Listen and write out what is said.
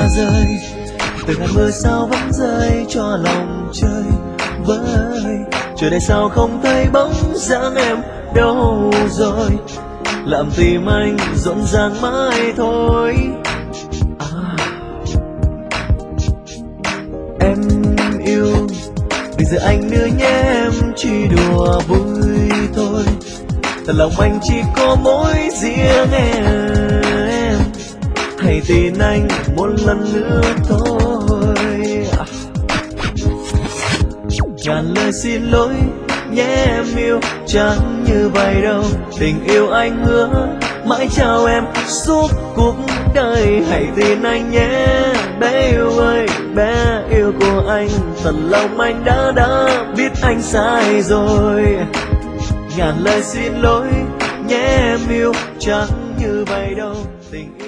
rơi, từng hạt mưa sao vẫn rơi cho lòng chơi vơi. Trời này sao không thấy bóng dáng em đâu rồi, làm tim anh rộn ràng mãi thôi. Em yêu đừng giờ anh nữa nhé, em chỉ đùa vui thôi. Thật lòng anh chỉ có mỗi riêng em, hãy tin anh một lần nữa thôi. Ngàn lời xin lỗi nhé em yêu, chẳng như vậy đâu. Tình yêu anh hứa mãi chào em suốt cuộc đời, hãy tin anh nhé bé yêu ơi, bé yêu của anh. Thật lòng anh đã biết anh sai rồi. Ngàn lời xin lỗi nhé em yêu, chẳng như vậy đâu. Tình yêu